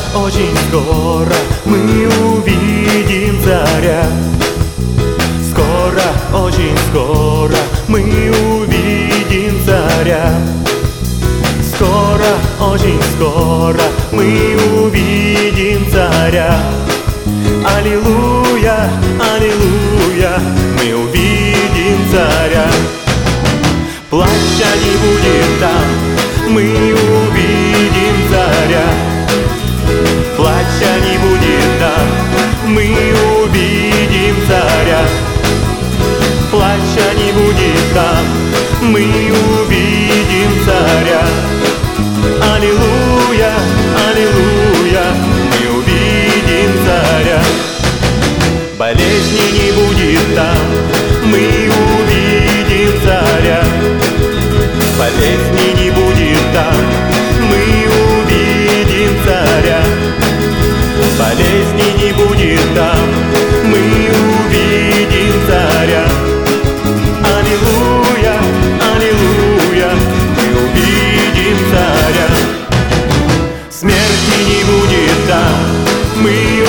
очень скоро мы увидим царя. Скоро, очень скоро мы увидим царя. Скоро, очень скоро мы увидим царя. Аллилуйя, аллилуйя, мы увидим царя. Плача не будет там, мы увидим царя. Плача не будет там, мы увидим царя. Плача не будет там, мы увидим царя. Аллилуйя, аллилуйя, мы увидим царя. Болезни не будет там, мы увидим царя. Болезни не будет там, мы увидим царя. Болезни не будет там, мы увидим царя. Аллилуйя, аллилуйя, мы увидим царя. Смерти не будет там, мы